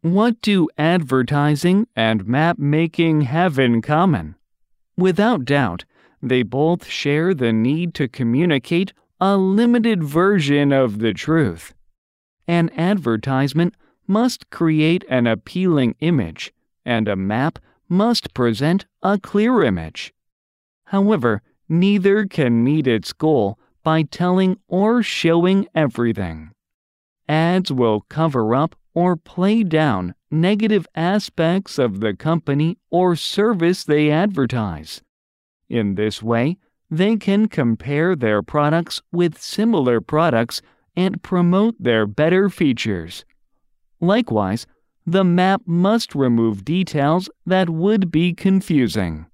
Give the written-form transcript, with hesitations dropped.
What do advertising and map making have in common? Without doubt, they both share the need to communicate a limited version of the truth. An advertisement must create an appealing image, and a map must present a clear image. However, neither can meet its goal by telling or showing everything. Ads will cover up or play down negative aspects of the company or service they advertise. In this way, they can compare their products with similar products and promote their better features. Likewise, the map must remove details that would be confusing.